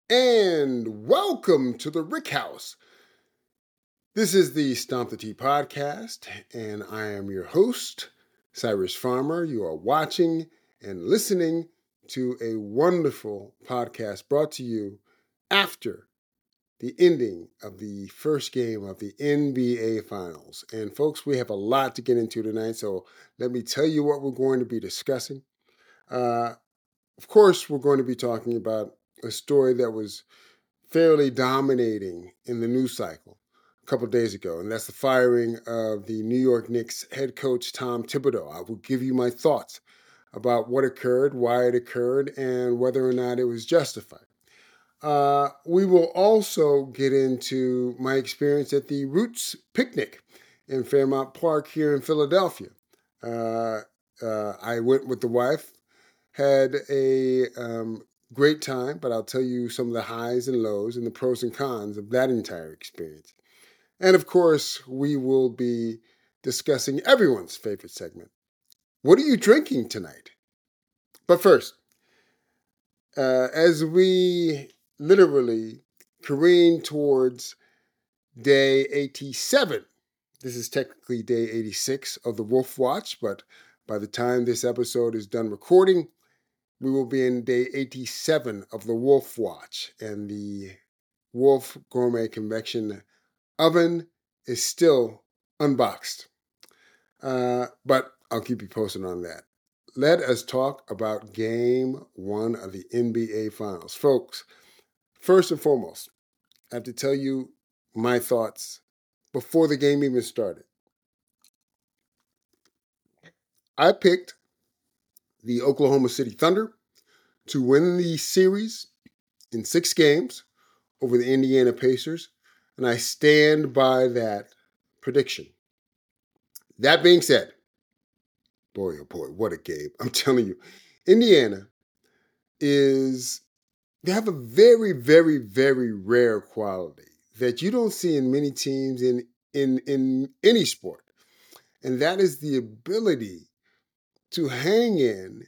And welcome to the Rick House. This is the Stomp the Tea podcast, and I am your host, Cyrus Farmer. You are watching and listening to a wonderful podcast brought to you after the ending of the first game of the NBA Finals. And folks, we have a lot to get into tonight, so let me tell you what we're going to be discussing. Of course, we're going to be talking about a story that was fairly dominating in the news cycle a couple of days ago, and that's the firing of the New York Knicks head coach Tom Thibodeau. I will give you my thoughts about what occurred, why it occurred, and whether or not it was justified. We will also get into my experience at the Roots Picnic in Fairmount Park here in Philadelphia. I went with the wife, had a great time, but I'll tell you some of the highs and lows and the pros and cons of that entire experience. And of course, we will be discussing everyone's favorite segment. What are you drinking tonight? But first, as we literally careen towards day 87, this is technically day 86 of the Wolf Watch, but by the time this episode is done recording, we will be in day 87 of the Wolf Watch, and the Wolf Gourmet Convection Oven is still unboxed. But I'll keep you posted on that. Let us talk about game one of the NBA Finals. Folks, first and foremost, I have to tell you my thoughts before the game even started. I picked the Oklahoma City Thunder to win the series in 6 games over the Indiana Pacers, and I stand by that prediction. That being said, boy, oh boy, what a game. I'm telling you, Indiana they have a very, very, very rare quality that you don't see in many teams in any sport. And that is the ability to hang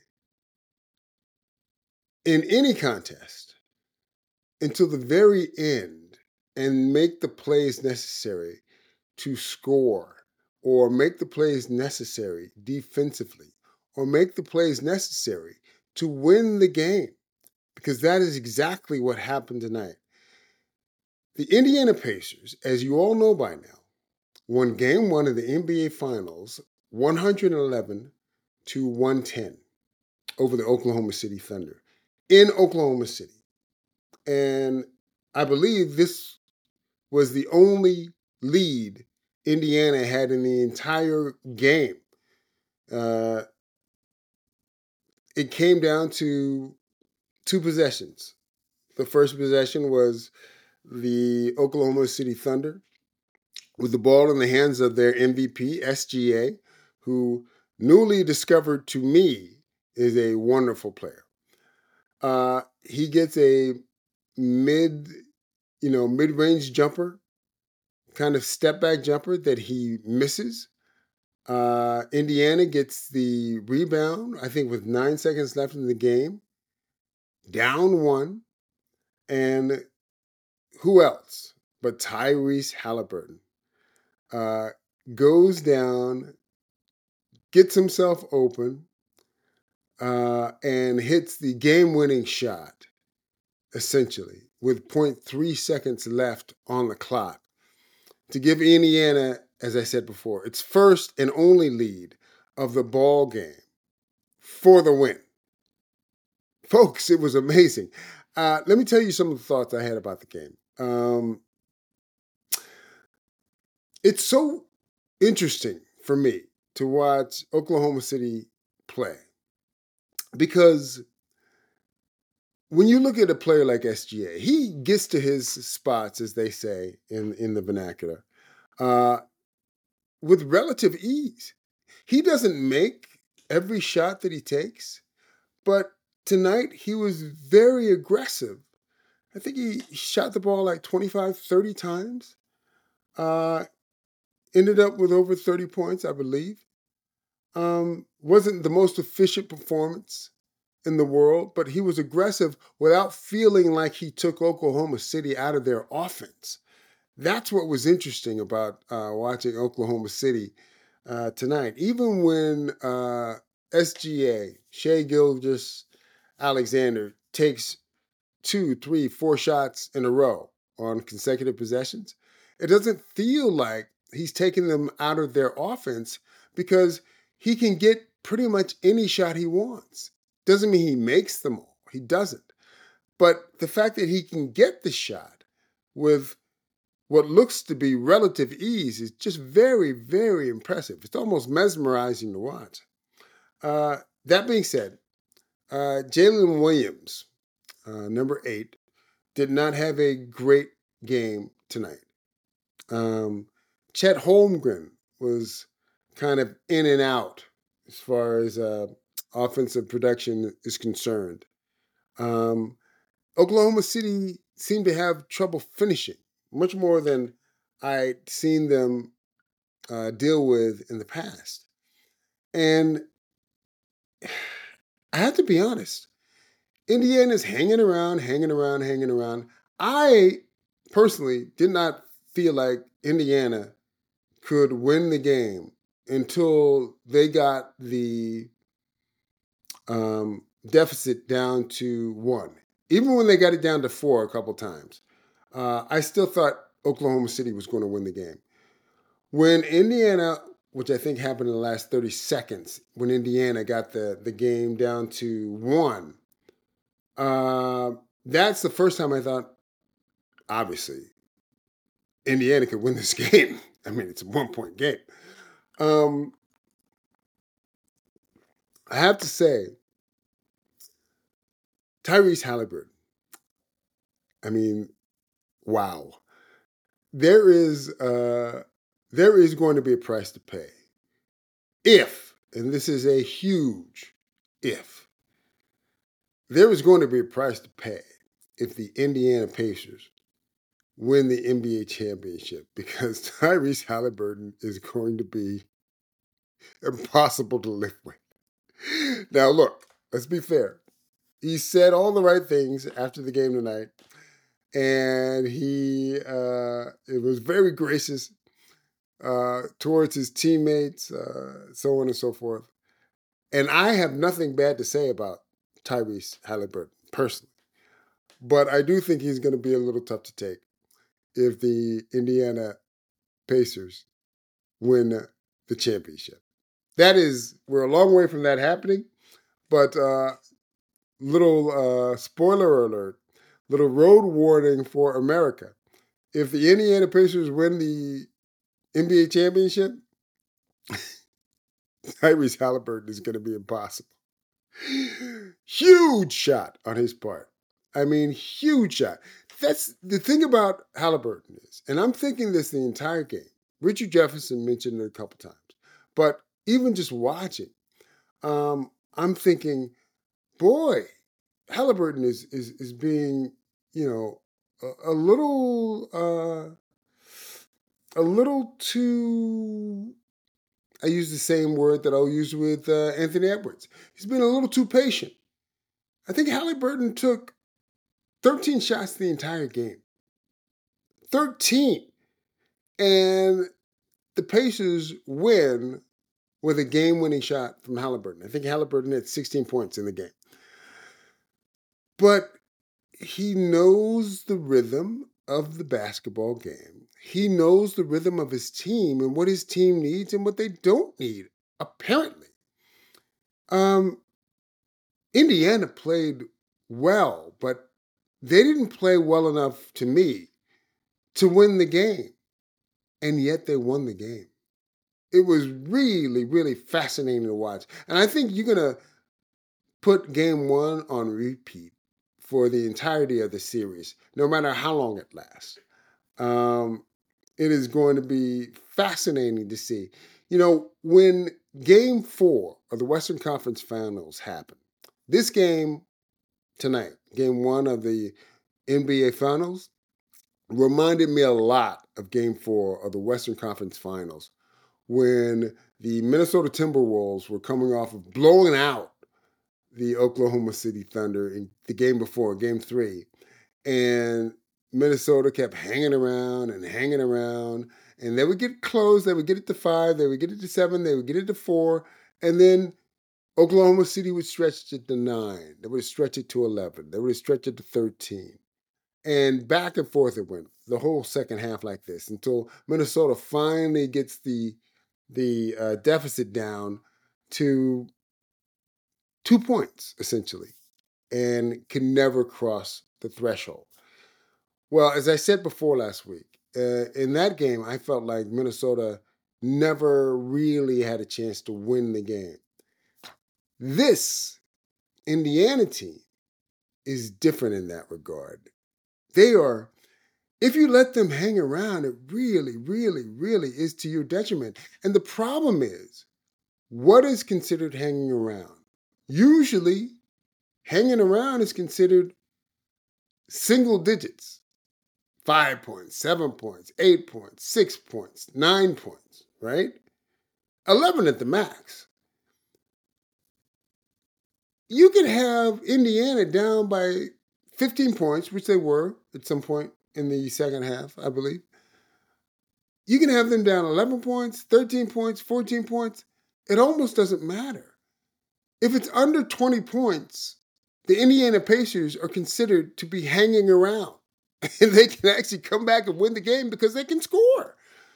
in any contest until the very end and make the plays necessary to score, or make the plays necessary defensively, or make the plays necessary to win the game, because that is exactly what happened tonight. The Indiana Pacers, as you all know by now, won game one of the NBA Finals 111 to 110 over the Oklahoma City Thunder in Oklahoma City. And I believe this was the only lead Indiana had in the entire game. It came down to 2 possessions. The first possession was the Oklahoma City Thunder with the ball in the hands of their MVP, SGA, who newly discovered to me is a wonderful player. He gets a mid-range jumper, kind of step back jumper that he misses. Indiana gets the rebound, I think with 9 seconds left in the game, down 1, and who else but Tyrese Halliburton goes down, gets himself open, and hits the game-winning shot, essentially, with 0.3 seconds left on the clock to give Indiana, as I said before, its first and only lead of the ball game for the win. Folks, it was amazing. Let me tell you some of the thoughts I had about the game. It's so interesting for me to watch Oklahoma City play, because when you look at a player like SGA, he gets to his spots, as they say in the vernacular, with relative ease. He doesn't make every shot that he takes, but tonight he was very aggressive. I think he shot the ball like 25, 30 times. Ended up with over 30 points, I believe. Wasn't the most efficient performance in the world, but he was aggressive without feeling like he took Oklahoma City out of their offense. That's what was interesting about watching Oklahoma City tonight. Even when SGA, Shea Gilgis Alexander, takes 2, 3, 4 shots in a row on consecutive possessions, it doesn't feel like he's taking them out of their offense because he can get pretty much any shot he wants. Doesn't mean he makes them all. He doesn't. But the fact that he can get the shot with what looks to be relative ease is just very, very impressive. It's almost mesmerizing to watch. That being said, Jalen Williams, number 8, did not have a great game tonight. Chet Holmgren was kind of in and out as far as offensive production is concerned. Oklahoma City seemed to have trouble finishing, much more than I'd seen them deal with in the past. And I have to be honest, Indiana's hanging around. I personally did not feel like Indiana could win the game until they got the deficit down to 1. Even when they got it down to 4 a couple times, I still thought Oklahoma City was going to win the game. When Indiana, which I think happened in the last 30 seconds, when Indiana got the game down to 1, that's the first time I thought, obviously, Indiana could win this game. I mean, it's a 1-point game. I have to say, Tyrese Halliburton, I mean, wow. There is going to be a price to pay if, and this is a huge if, there is going to be a price to pay if the Indiana Pacers win the NBA championship, because Tyrese Halliburton is going to be impossible to live with. Now, look, let's be fair. He said all the right things after the game tonight, and he it was very gracious towards his teammates, so on and so forth. And I have nothing bad to say about Tyrese Halliburton personally, but I do think he's going to be a little tough to take if the Indiana Pacers win the championship. We're a long way from that happening, but little spoiler alert, little road warning for America. If the Indiana Pacers win the NBA championship, Tyrese Halliburton is going to be impossible. Huge shot on his part. I mean, huge shot. That's the thing about Halliburton is, and I'm thinking this the entire game. Richard Jefferson mentioned it a couple times, but even just watching, I'm thinking, boy, Halliburton is being, a little too. I use the same word that I'll use with Anthony Edwards. He's been a little too patient. I think Halliburton took 13 shots the entire game. 13. And the Pacers win with a game-winning shot from Halliburton. I think Halliburton had 16 points in the game. But he knows the rhythm of the basketball game. He knows the rhythm of his team and what his team needs and what they don't need, apparently. Indiana played well, but they didn't play well enough to me to win the game. And yet they won the game. It was really, really fascinating to watch. And I think you're going to put game 1 on repeat for the entirety of the series, no matter how long it lasts. It is going to be fascinating to see. When game 4 of the Western Conference Finals happened, this game tonight, game 1 of the NBA Finals, reminded me a lot of game 4 of the Western Conference Finals, when the Minnesota Timberwolves were coming off of blowing out the Oklahoma City Thunder in the game before, game 3. And Minnesota kept hanging around and hanging around. And they would get close. They would get it to 5. They would get it to 7. They would get it to 4. And then Oklahoma City would stretch it to 9. They would stretch it to 11. They would stretch it to 13. And back and forth it went the whole second half like this until Minnesota finally gets the deficit down to 2 points, essentially, and can never cross the threshold. Well, as I said before last week, in that game, I felt like Minnesota never really had a chance to win the game. This Indiana team is different in that regard. They are, if you let them hang around, it really, really, really is to your detriment. And the problem is, what is considered hanging around? Usually, hanging around is considered single digits. 5 points, 7 points, 8 points, 6 points, 9 points, right? 11 at the max. You could have Indiana down by 15 points, which they were at some point in the second half, I believe. You can have them down 11 points, 13 points, 14 points. It almost doesn't matter. If it's under 20 points, the Indiana Pacers are considered to be hanging around. And they can actually come back and win the game because they can score.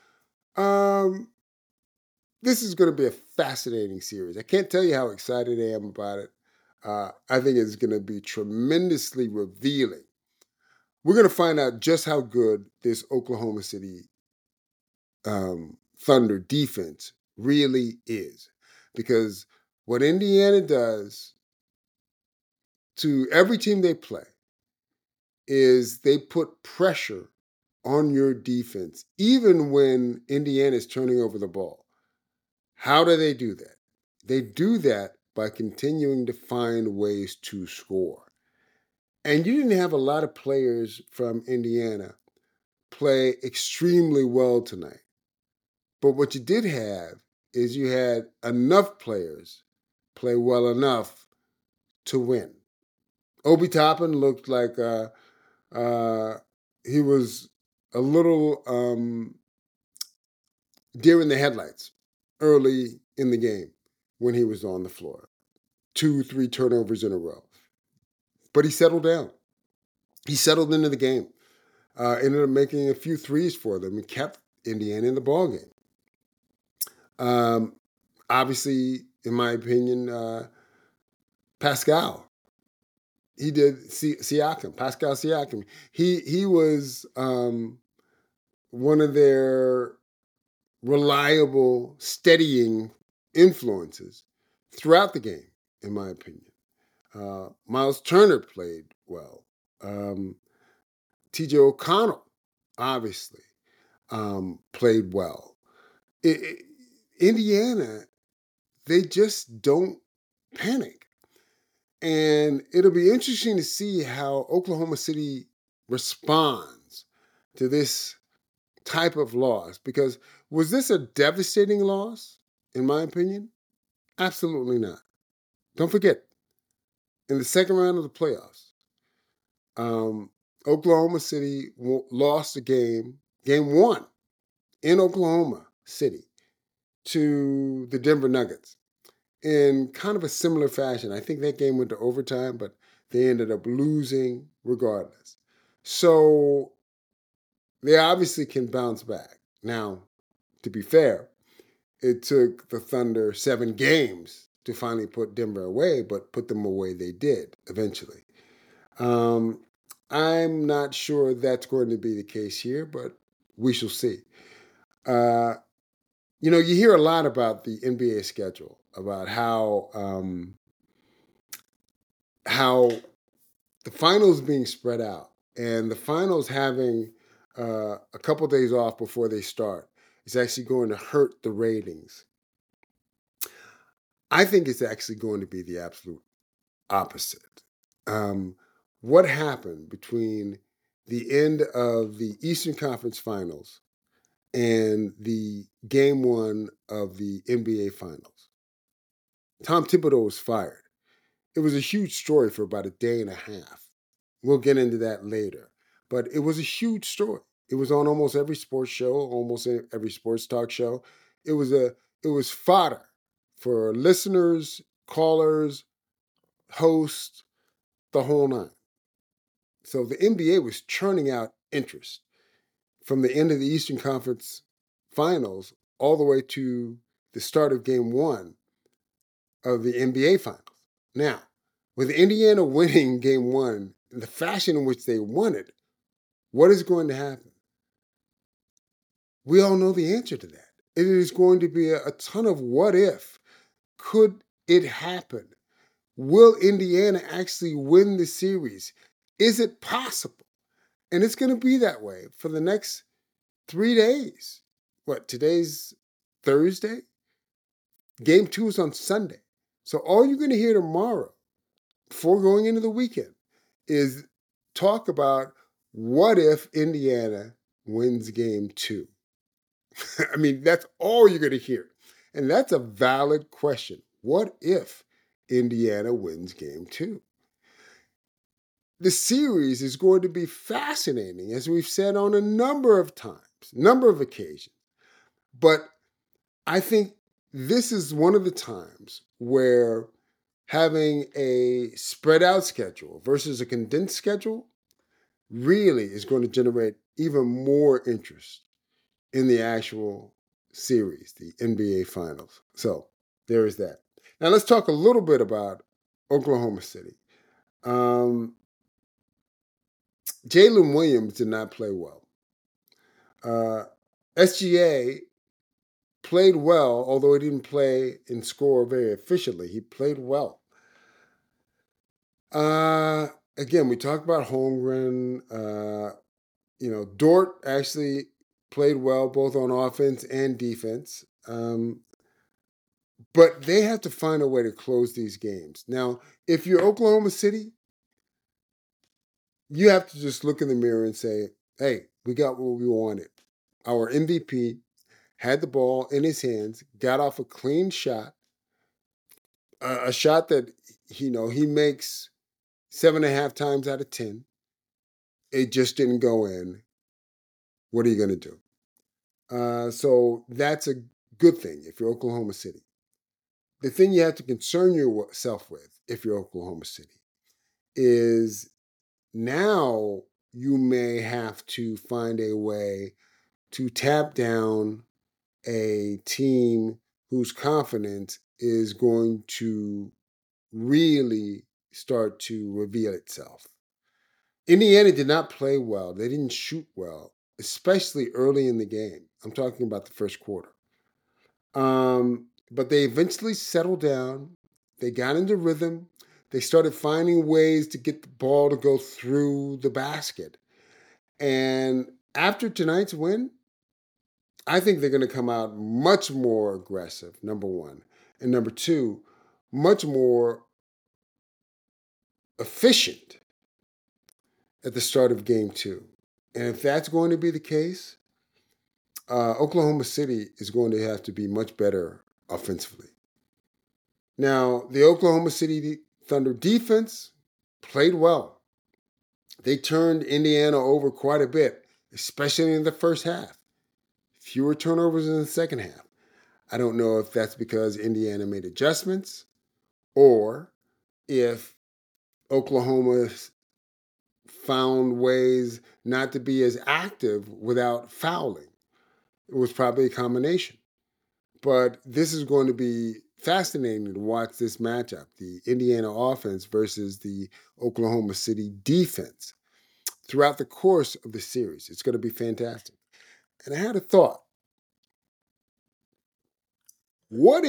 This is going to be a fascinating series. I can't tell you how excited I am about it. I think it's going to be tremendously revealing. We're going to find out just how good this Oklahoma City Thunder defense really is. Because what Indiana does to every team they play is they put pressure on your defense, even when Indiana is turning over the ball. How do they do that? They do that by continuing to find ways to score. And you didn't have a lot of players from Indiana play extremely well tonight. But what you did have is you had enough players play well enough to win. Obi Toppin looked like he was a little deer in the headlights early in the game when he was on the floor. 2-3 turnovers in a row. But he settled down. He settled into the game. Ended up making a few threes for them and kept Indiana in the ballgame. Obviously, in my opinion, Pascal. He did Siakam, Pascal Siakam. He was one of their reliable, steadying influences throughout the game, in my opinion. Miles Turner played well. TJ O'Connell, obviously, played well. Indiana, they just don't panic. And it'll be interesting to see how Oklahoma City responds to this type of loss. Because was this a devastating loss, in my opinion? Absolutely not. Don't forget, in the second round of the playoffs, Oklahoma City lost a game 1, in Oklahoma City to the Denver Nuggets in kind of a similar fashion. I think that game went to overtime, but they ended up losing regardless. So they obviously can bounce back. Now, to be fair, it took the Thunder 7 games to finally put Denver away, but put them away they did eventually. I'm not sure that's going to be the case here, but we shall see. You hear a lot about the NBA schedule, about how the finals being spread out and the finals having a couple days off before they start is actually going to hurt the ratings. I think it's actually going to be the absolute opposite. What happened between the end of the Eastern Conference Finals and the game 1 of the NBA Finals? Tom Thibodeau was fired. It was a huge story for about a day and a half. We'll get into that later. But it was a huge story. It was on almost every sports show, almost every sports talk show. It was fodder for listeners, callers, hosts, the whole nine. So the NBA was churning out interest from the end of the Eastern Conference Finals all the way to the start of Game 1 of the NBA Finals. Now, with Indiana winning Game 1 in the fashion in which they won it, what is going to happen? We all know the answer to that. It is going to be a ton of what if. Could it happen? Will Indiana actually win the series? Is it possible? And it's going to be that way for the next 3 days. What, today's Thursday? Game 2 is on Sunday. So all you're going to hear tomorrow, before going into the weekend, is talk about what if Indiana wins Game 2. I mean, that's all you're going to hear. And that's a valid question. What if Indiana wins Game 2? The series is going to be fascinating, as we've said on a number of times, number of occasions. But I think this is one of the times where having a spread out schedule versus a condensed schedule really is going to generate even more interest in the actual series, the NBA Finals. So there is that. Now let's talk a little bit about Oklahoma City. Jalen Williams did not play well. SGA played well, although he didn't play and score very efficiently. He played well. Again, we talked about Holmgren. Dort actually played well both on offense and defense. But they have to find a way to close these games. Now, if you're Oklahoma City, you have to just look in the mirror and say, hey, we got what we wanted. Our MVP had the ball in his hands, got off a clean shot, a shot that he makes 7.5 times out of 10. It just didn't go in. What are you going to do? So that's a good thing if you're Oklahoma City. The thing you have to concern yourself with if you're Oklahoma City is now you may have to find a way to tap down a team whose confidence is going to really start to reveal itself. Indiana did not play well. They didn't shoot well, especially early in the game. I'm talking about the first quarter. But they eventually settled down. They got into rhythm. They started finding ways to get the ball to go through the basket. And after tonight's win, I think they're going to come out much more aggressive, number one. And number two, much more efficient at the start of game 2. And if that's going to be the case, Oklahoma City is going to have to be much better offensively. Now, the Oklahoma City Thunder defense played well. They turned Indiana over quite a bit, especially in the first half. Fewer turnovers in the second half. I don't know if that's because Indiana made adjustments or if Oklahoma found ways not to be as active without fouling. It was probably a combination. But this is going to be fascinating to watch this matchup, the Indiana offense versus the Oklahoma City defense throughout the course of the series. It's going to be fantastic. And I had a thought. What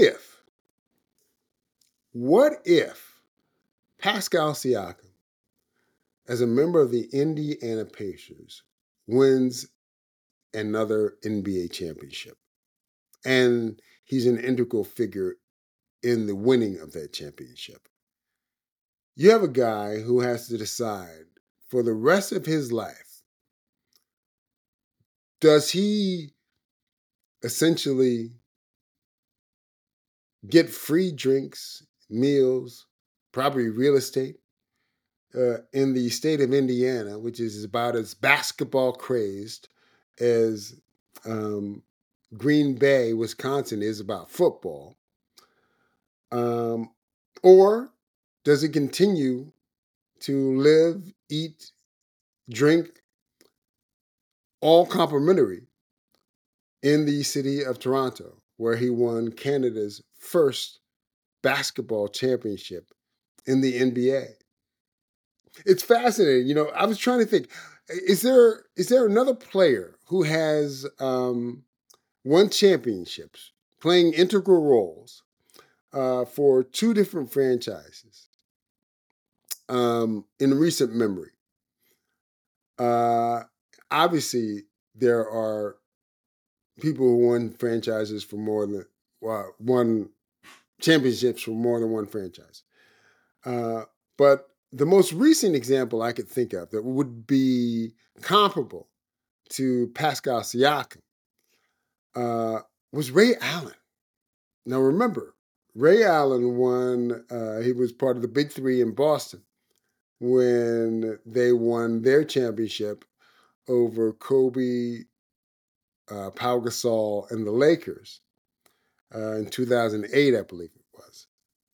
if Pascal Siakam, as a member of the Indiana Pacers, wins another NBA championship? And he's an integral figure in the winning of that championship. You have a guy who has to decide for the rest of his life, does he essentially get free drinks, meals, probably real estate, in the state of Indiana, which is about as basketball crazed as um, Green Bay, Wisconsin is about football? Um, or does it continue to live, eat, drink, all complimentary in the city of Toronto, where he won Canada's first basketball championship in the NBA? It's fascinating. I was trying to think: is there another player who has won championships, playing integral roles for two different franchises in recent memory? Uh, Obviously, there are people who won franchises for more than won championships for more than one franchise. Uh, but the most recent example I could think of that would be comparable to Pascal Siakam uh, was Ray Allen. Now remember, Ray Allen won. He was part of the Big Three in Boston when they won their championship over Kobe, Pau Gasol, and the Lakers in 2008, I believe it was.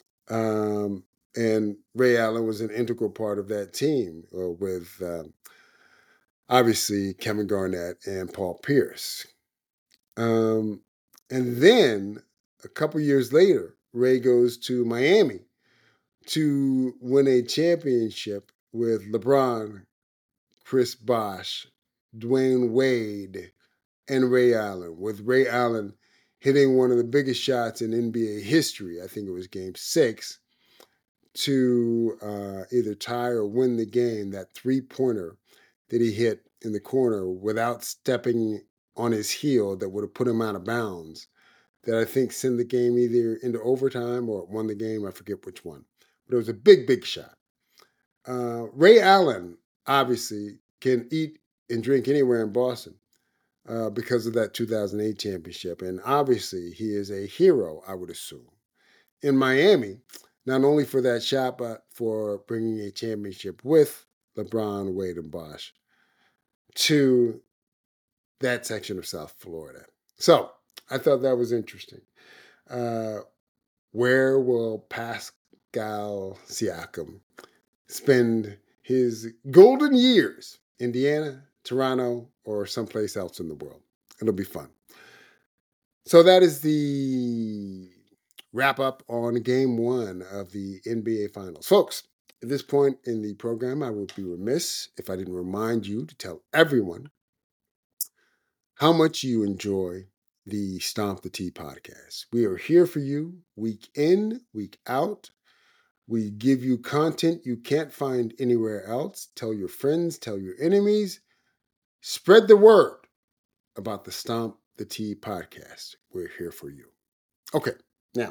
And Ray Allen was an integral part of that team with obviously Kevin Garnett and Paul Pierce. Um, and then a couple years later, Ray goes to Miami to win a championship with LeBron, Chris Bosh, Dwayne Wade, and Ray Allen, with Ray Allen hitting one of the biggest shots in NBA history. I think it was game 6 to either tie or win the game, that three-pointer that he hit in the corner without stepping on his heel that would have put him out of bounds, that I think sent the game either into overtime or won the game. I forget which one. But it was a big, big shot. Ray Allen, obviously, can eat and drink anywhere in Boston because of that 2008 championship. And obviously, he is a hero, I would assume, in Miami, not only for that shot, but for bringing a championship with LeBron, Wade, and Bosh to that section of South Florida. So I thought that was interesting. Uh, where will Pascal Siakam spend his golden years? Indiana, Toronto, or someplace else in the world? It'll be fun. So that is the wrap up on game 1 of the NBA Finals. Folks, at this point in the program, I would be remiss if I didn't remind you to tell everyone how much you enjoy the Stomp the Tee podcast. We are here for you week in, week out. We give you content you can't find anywhere else. Tell your friends, tell your enemies. Spread the word about the Stomp the Tee podcast. We're here for you. Okay, now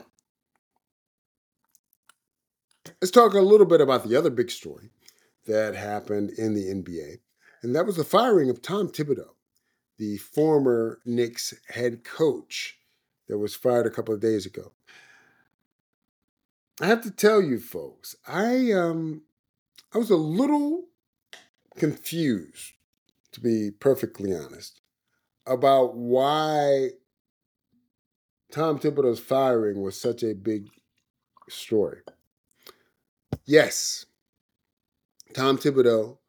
let's talk a little bit about the other big story that happened in the NBA, and that was the firing of Tom Thibodeau, the former Knicks head coach that was fired a couple of days ago. I have to tell you, folks, I was a little confused, to be perfectly honest, about why Tom Thibodeau's firing was such a big story. Yes, Tom Thibodeau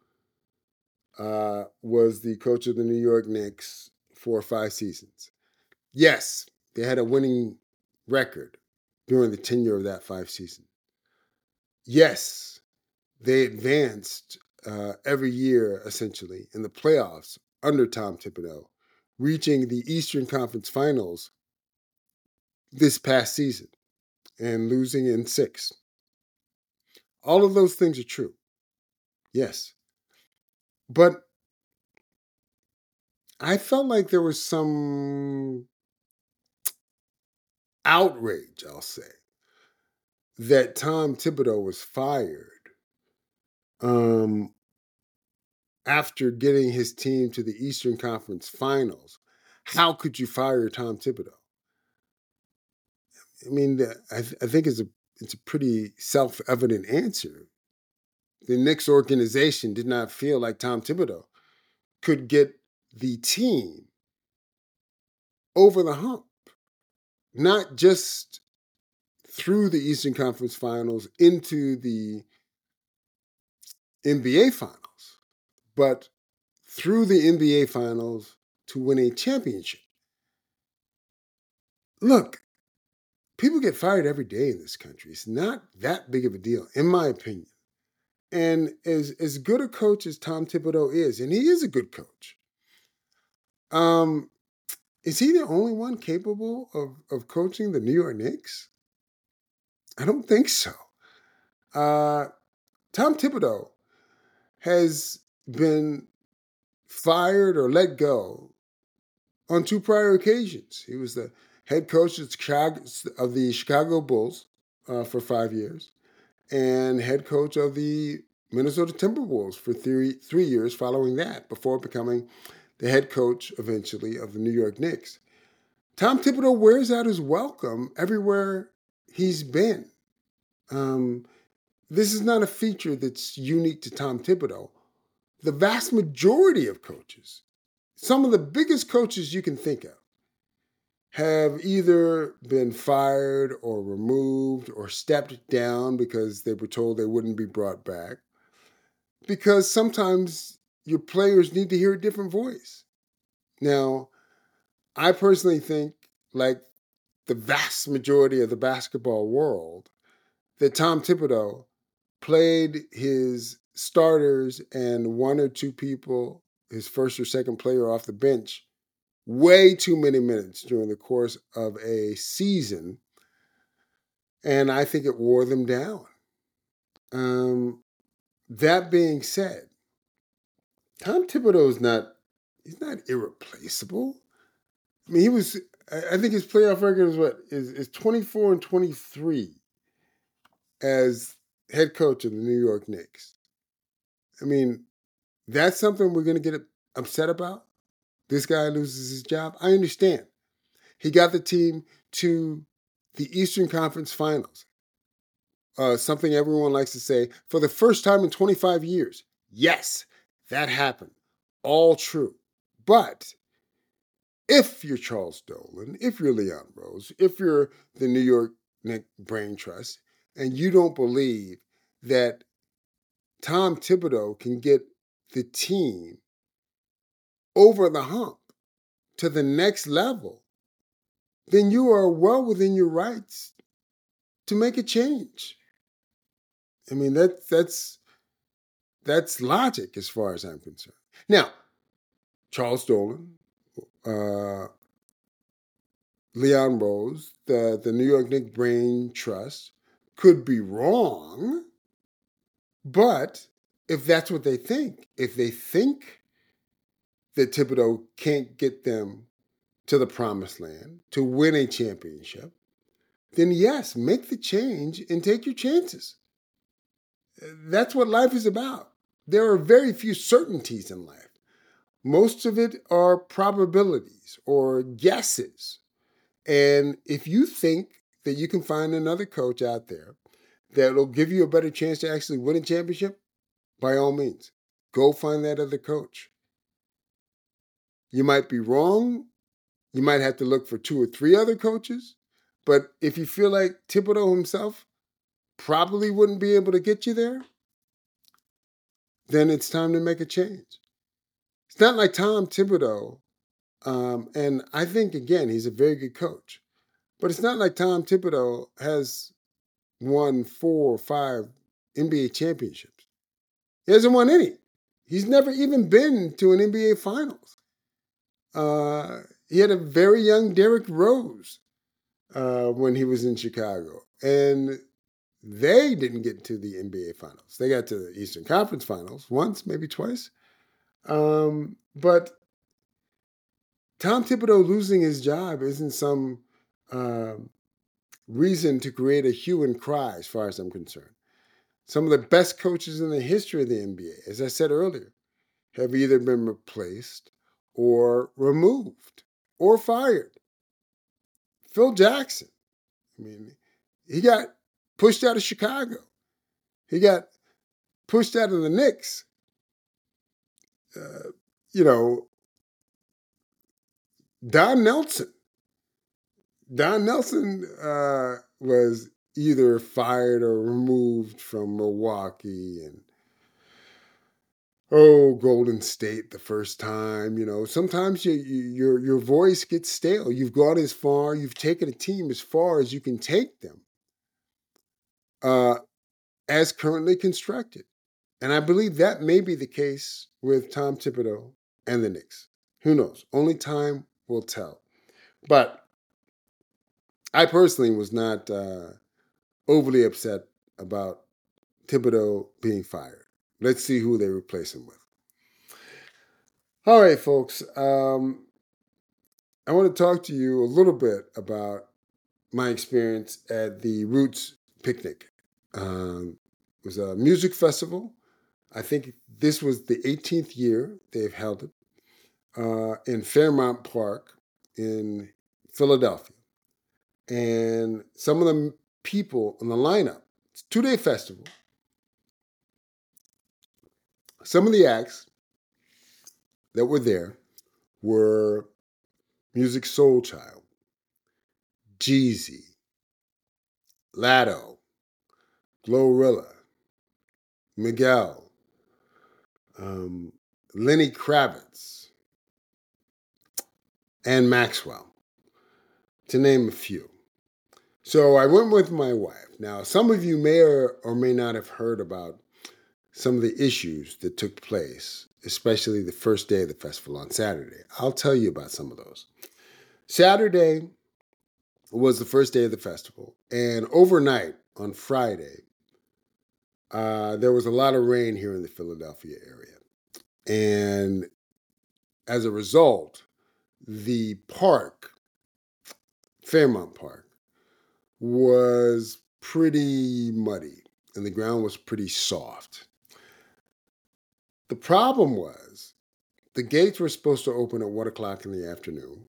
was the coach of the New York Knicks for 5 seasons. Yes, they had a winning record during the tenure of that 5 seasons. Yes, they advanced every year, essentially, in the playoffs under Tom Thibodeau, reaching the Eastern Conference Finals this past season and losing in 6. All of those things are true. Yes. But I felt like there was some outrage, I'll say, that Tom Thibodeau was fired um, after getting his team to the Eastern Conference Finals. How could you fire Tom Thibodeau? I mean, I think it's a pretty self-evident answer. The Knicks organization did not feel like Tom Thibodeau could get the team over the hump, not just through the Eastern Conference Finals into the NBA Finals, but through the NBA Finals to win a championship. Look, people get fired every day in this country. It's not that big of a deal, in my opinion. And as good a coach as Tom Thibodeau is, and he is a good coach, is he the only one capable of coaching the New York Knicks? I don't think so. Tom Thibodeau has been fired or let go on two prior occasions. He was the head coach of the Chicago Bulls for 5 years and head coach of the Minnesota Timberwolves for 3 years following that, before becoming the head coach eventually of the New York Knicks. Tom Thibodeau wears out his welcome everywhere he's been. This is not a feature that's unique to Tom Thibodeau. The vast majority of coaches, some of the biggest coaches you can think of, have either been fired or removed or stepped down because they were told they wouldn't be brought back. Because sometimes your players need to hear a different voice. Now, I personally think, like the vast majority of the basketball world, that Tom Thibodeau played his starters and one or two people, his first or second player off the bench, way too many minutes during the course of a season. And I think it wore them down. That being said, Tom Thibodeau he's not irreplaceable. I mean, I think his playoff record is 24-23 as head coach of the New York Knicks. I mean, that's something we're going to get upset about. This guy loses his job. I understand. He got the team to the Eastern Conference Finals. Something everyone likes to say, for the first time in 25 years. Yes, that happened. All true. But if you're Charles Dolan, if you're Leon Rose, if you're the New York Knicks Brain Trust, and you don't believe that Tom Thibodeau can get the team over the hump to the next level, then you are well within your rights to make a change. I mean, that's logic as far as I'm concerned. Now, Charles Dolan, Leon Rose, the New York Knicks Brain Trust could be wrong, but if that's what they think, if they think that Thibodeau can't get them to the promised land to win a championship, then yes, make the change and take your chances. That's what life is about. There are very few certainties in life. Most of it are probabilities or guesses. And if you think that you can find another coach out there that'll give you a better chance to actually win a championship, by all means, go find that other coach. You might be wrong. You might have to look for 2 or 3 other coaches. But if you feel like Thibodeau himself probably wouldn't be able to get you there, then it's time to make a change. It's not like Tom Thibodeau, and I think, again, he's a very good coach, but it's not like Tom Thibodeau has won 4 or 5 NBA championships. He hasn't won any. He's never even been to an NBA Finals. He had a very young Derrick Rose when he was in Chicago, and they didn't get to the NBA Finals. They got to the Eastern Conference Finals once, maybe twice. But Tom Thibodeau losing his job isn't some reason to create a hue and cry, as far as I'm concerned. Some of the best coaches in the history of the NBA, as I said earlier, have either been replaced or removed or fired. Phil Jackson, I mean, he got pushed out of Chicago. He got pushed out of the Knicks. Uh, you know, Don Nelson. Don Nelson was either fired or removed from Milwaukee and Golden State the first time. Sometimes your voice gets stale. You've gone as far, you've taken a team as far as you can take them, as currently constructed. And I believe that may be the case with Tom Thibodeau and the Knicks. Who knows? Only time will tell. But I personally was not overly upset about Thibodeau being fired. Let's see who they replace him with. All right, folks. I want to talk to you a little bit about my experience at the Roots Picnic. It was a music festival. I think this was the 18th year they've held it in Fairmount Park in Philadelphia. And some of the people in the lineup, it's a 2-day festival. Some of the acts that were there were Musiq Soulchild, Jeezy, Latto, Glorilla, Miguel, Lenny Kravitz, and Maxwell, to name a few. So I went with my wife. Now, some of you may or may not have heard about some of the issues that took place, especially the first day of the festival on Saturday. I'll tell you about some of those. Saturday was the first day of the festival, and overnight on Friday, there was a lot of rain here in the Philadelphia area. And as a result, the park, Fairmount Park, was pretty muddy and the ground was pretty soft. The problem was the gates were supposed to open at 1 o'clock in the afternoon.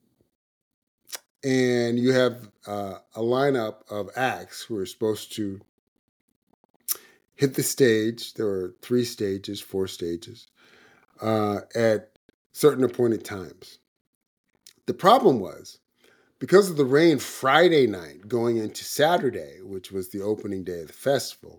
And you have a lineup of acts who are supposed to hit the stage. There were 3 stages, 4 stages, at certain appointed times. The problem was, because of the rain Friday night going into Saturday, which was the opening day of the festival,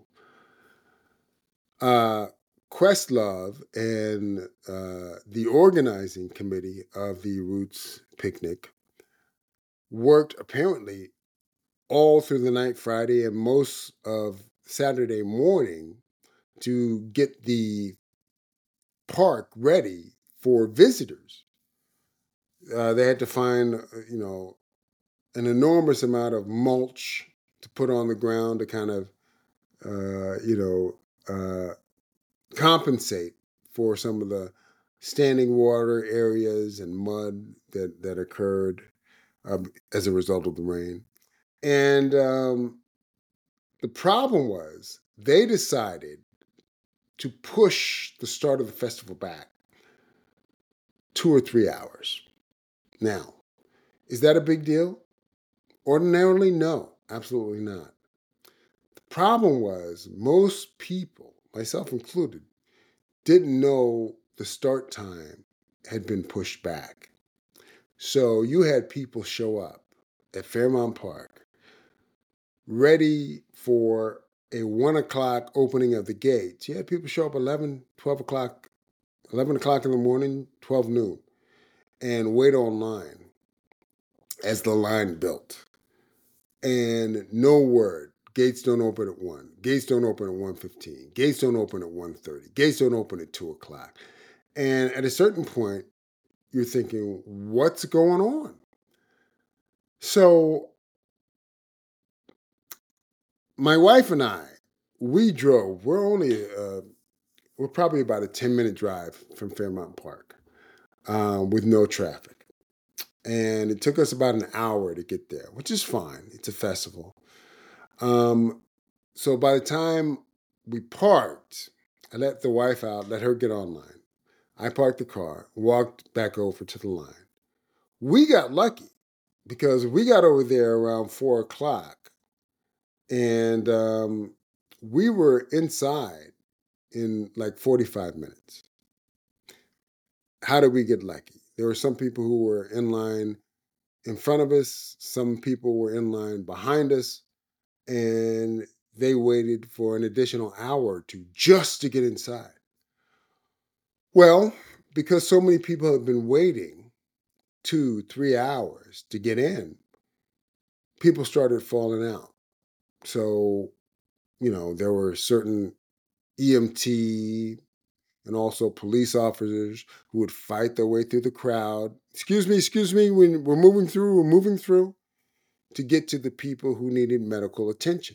Questlove and the organizing committee of the Roots Picnic worked apparently all through the night Friday and most of Saturday morning to get the park ready for visitors. They had to find, an enormous amount of mulch to put on the ground to kind of, compensate for some of the standing water areas and mud that occurred as a result of the rain. And the problem was they decided to push the start of the festival back 2 or 3 hours. Now, is that a big deal? Ordinarily, no, absolutely not. The problem was most people, myself included, didn't know the start time had been pushed back. So you had people show up at Fairmount Park ready for a 1 o'clock opening of the gates. You had people show up 11 o'clock in the morning, 12 noon, and wait online as the line built. And no word. Gates don't open at 1. Gates don't open at 1:15. Gates don't open at 1:30. Gates don't open at 2 o'clock. And at a certain point, you're thinking, what's going on? So my wife and I, we drove. We're probably about a 10-minute drive from Fairmount Park with no traffic. And it took us about an hour to get there, which is fine. It's a festival. So by the time we parked, I let the wife out, let her get online. I parked the car, walked back over to the line. We got lucky because we got over there around 4 o'clock And we were inside in like 45 minutes. How did we get lucky? There were some people who were in line in front of us, some people were in line behind us, and they waited for an additional hour or two just to get inside. Well, because so many people have been waiting 2, 3 hours to get in, people started falling out. So, there were certain EMT and also police officers who would fight their way through the crowd. Excuse me, we're moving through to get to the people who needed medical attention.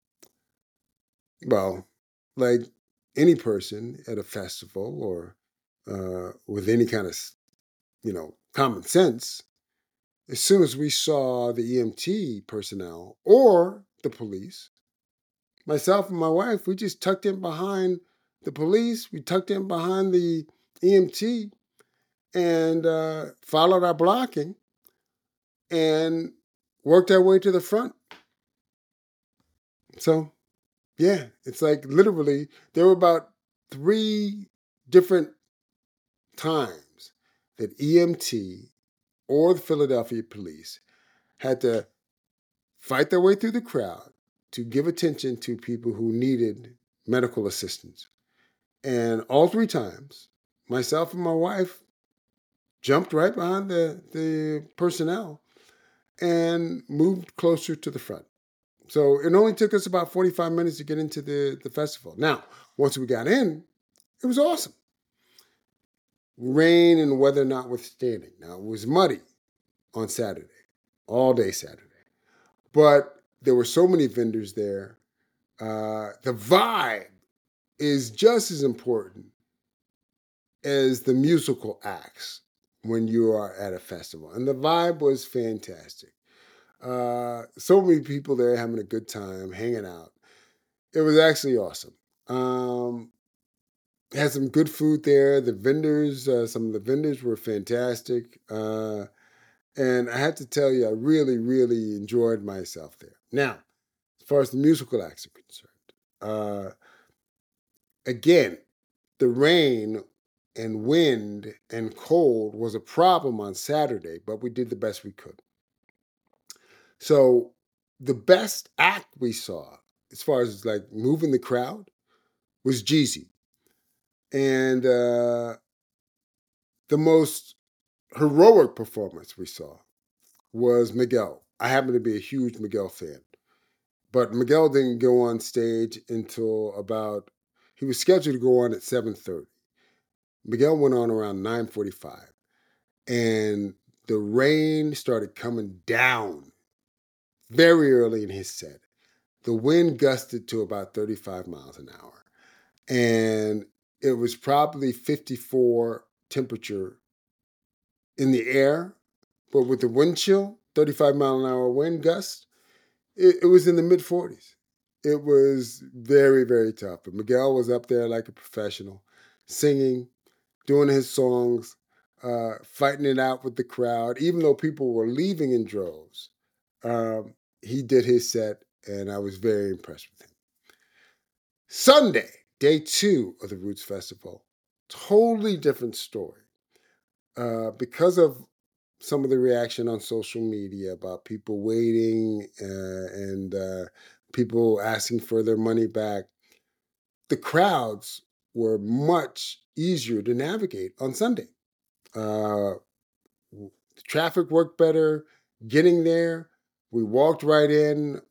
Well, like any person at a festival or with any kind of, common sense, as soon as we saw the EMT personnel or the police, myself and my wife, we just tucked in behind the police, we tucked in behind the EMT and followed our blocking and worked our way to the front. So, yeah, it's like literally there were about 3 different times that EMT or the Philadelphia police had to fight their way through the crowd to give attention to people who needed medical assistance. And all 3 times, myself and my wife jumped right behind the personnel and moved closer to the front. So it only took us about 45 minutes to get into the festival. Now, once we got in, it was awesome. Rain and weather notwithstanding. Now, it was muddy on Saturday, all day Saturday. But there were so many vendors there. The vibe is just as important as the musical acts when you are at a festival. And the vibe was fantastic. So many people there having a good time, hanging out. It was actually awesome. Had some good food there. The vendors, some of the vendors were fantastic. And I have to tell you, I really, really enjoyed myself there. Now, as far as the musical acts are concerned, uh, again, the rain and wind and cold was a problem on Saturday, but we did the best we could. So the best act we saw, as far as like moving the crowd, was Jeezy. And the most heroic performance we saw was Miguel. I happen to be a huge Miguel fan. But Miguel didn't go on stage until about he was scheduled to go on at 7:30. Miguel went on around 9:45. And the rain started coming down very early in his set. The wind gusted to about 35 miles an hour. And it was probably 54 temperature in the air, but with the wind chill, 35-mile-an-hour wind gust, it was in the mid 40s. It was very, very tough. But Miguel was up there like a professional, singing, doing his songs, fighting it out with the crowd. Even though people were leaving in droves, he did his set, and I was very impressed with him. Sunday, day 2 of the Roots Festival, totally different story. Because of some of the reaction on social media about people waiting and people asking for their money back, the crowds were much easier to navigate on Sunday. Uh, the traffic worked better getting there. We walked right in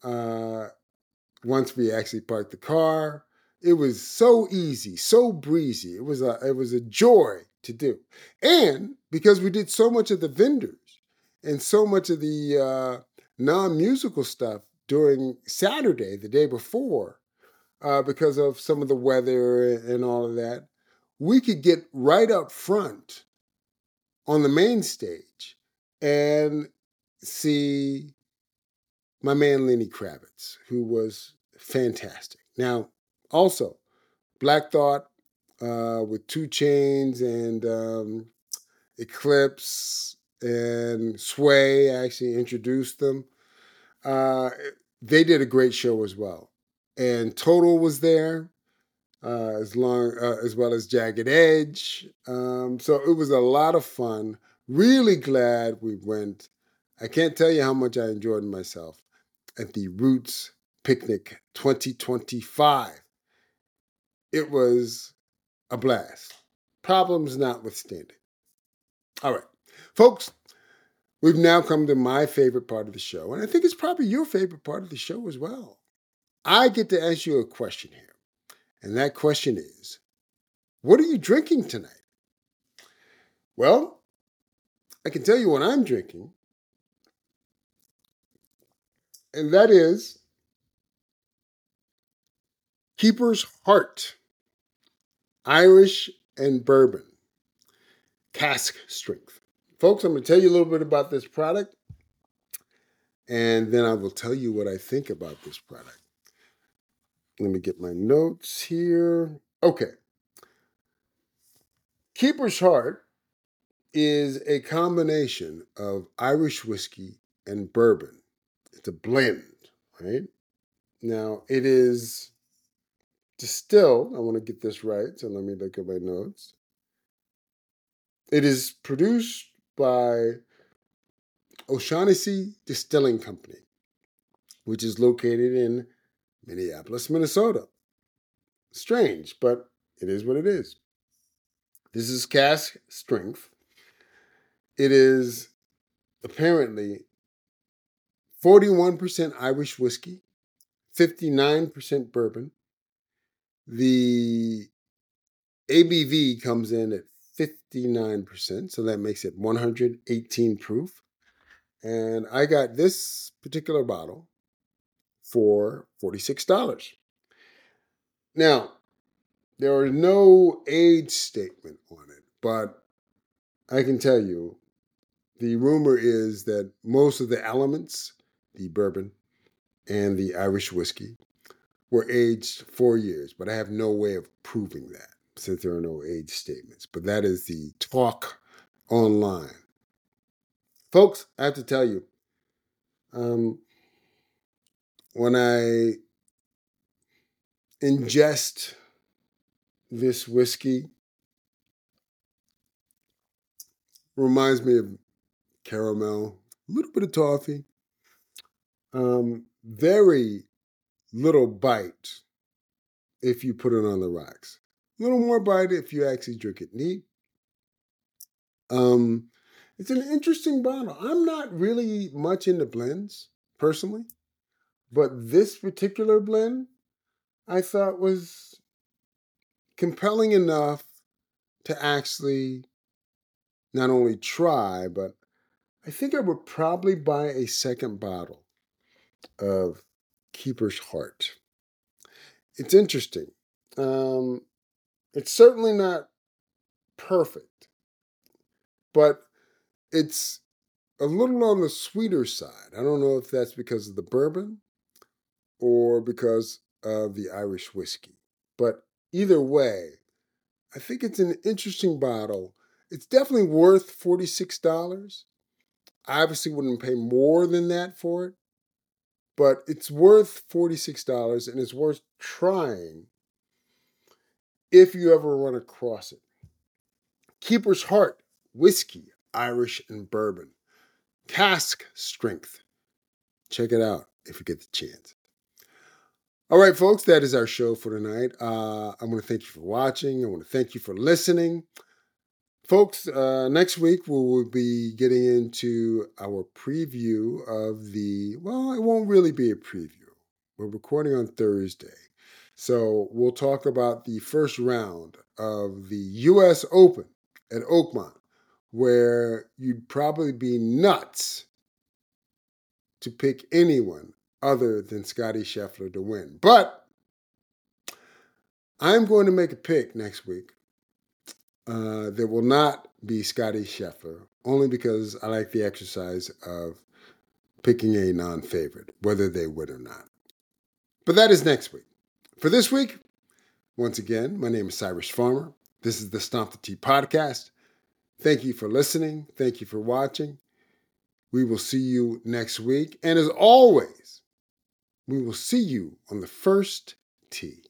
once we actually parked the car. It was so easy, so breezy. It was a joy to do. And because we did so much of the vendors and so much of the non-musical stuff during Saturday, the day before, because of some of the weather and all of that, we could get right up front on the main stage and see my man Lenny Kravitz, who was fantastic. Now, also, Black Thought with 2 Chains and Eclipse and Sway actually introduced them. Uh, they did a great show as well. And Total was there, as well as Jagged Edge. So it was a lot of fun. Really glad we went. I can't tell you how much I enjoyed myself at the Roots Picnic 2025. It was a blast. Problems notwithstanding. All right, folks, we've now come to my favorite part of the show, and I think it's probably your favorite part of the show as well. I get to ask you a question here, and that question is, what are you drinking tonight? Well, I can tell you what I'm drinking, and that is Keeper's Heart, Irish and Bourbon, cask strength. Folks, I'm going to tell you a little bit about this product, and then I will tell you what I think about this product. Let me get my notes here. Okay. Keeper's Heart is a combination of Irish whiskey and bourbon. It's a blend, right? Now, it is distilled. I want to get this right, so let me look at my notes. It is produced by O'Shaughnessy Distilling Company, which is located in Minneapolis, Minnesota. Strange, but it is what it is. This is cask strength. It is apparently 41% Irish whiskey, 59% bourbon. The ABV comes in at 59%, so that makes it 118 proof. And I got this particular bottle for $46. Now, there is no age statement on it, but I can tell you the rumor is that most of the elements, the bourbon and the Irish whiskey, were aged 4 years, but I have no way of proving that since there are no age statements. But that is the talk online. Folks, I have to tell you, when I ingest this whiskey, reminds me of caramel, a little bit of toffee, very little bite if you put it on the rocks. A little more bite if you actually drink it neat. It's an interesting bottle. I'm not really much into blends personally, but this particular blend I thought was compelling enough to actually not only try, but I think I would probably buy a second bottle of Keeper's Heart. It's interesting. It's certainly not perfect, but it's a little on the sweeter side. I don't know if that's because of the bourbon or because of the Irish whiskey. But either way, I think it's an interesting bottle. It's definitely worth $46. I obviously wouldn't pay more than that for it, but it's worth $46 and it's worth trying if you ever run across it. Keeper's Heart, whiskey, Irish and bourbon, cask strength. Check it out if you get the chance. All right, folks, that is our show for tonight. I want to thank you for watching. I want to thank you for listening. Folks, next week we will be getting into our preview of well, it won't really be a preview. We're recording on Thursday. So we'll talk about the first round of the U.S. Open at Oakmont, where you'd probably be nuts to pick anyone other than Scottie Scheffler to win. But I'm going to make a pick next week that will not be Scottie Scheffler, only because I like the exercise of picking a non-favorite, whether they win or not. But that is next week. For this week, once again, my name is Cyrus Farmer. This is the Stomp the Tea podcast. Thank you for listening. Thank you for watching. We will see you next week. And as always, We will see you on the first tee.